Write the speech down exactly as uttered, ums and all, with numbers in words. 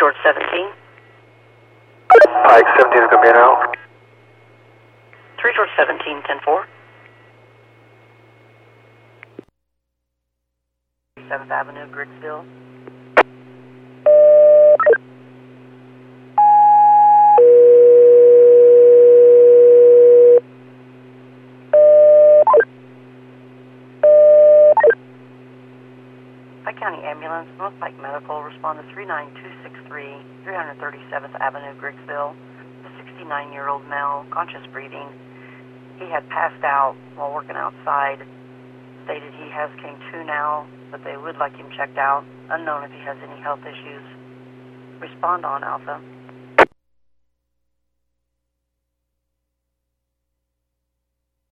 George seventeen. Pike seventeen is going to be an out. three George seventeen, ten four. seventh Avenue, Grigsville. Pike County Ambulance, North Pike Medical, respond to three nine two six three, three thirty-seventh Avenue, Grigsville. A sixty-nine-year-old male, conscious breathing. He had passed out while working outside. Stated he has K two now, but they would like him checked out. Unknown if he has any health issues. Respond on Alpha.